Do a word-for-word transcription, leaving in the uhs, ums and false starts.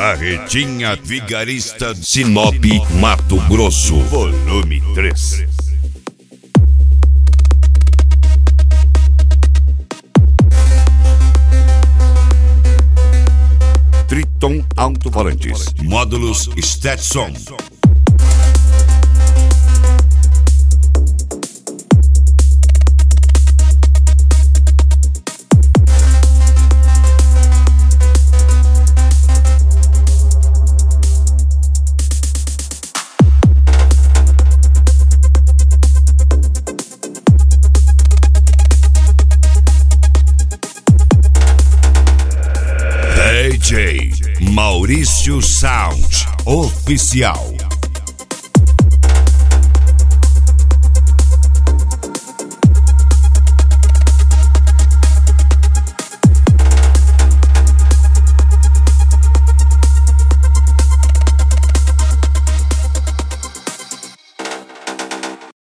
Carretinha Vigarista Sinop, Mato Grosso, volume três. Triton Alto-Falantes, módulos Stetson. D J Maurício Sound Oficial.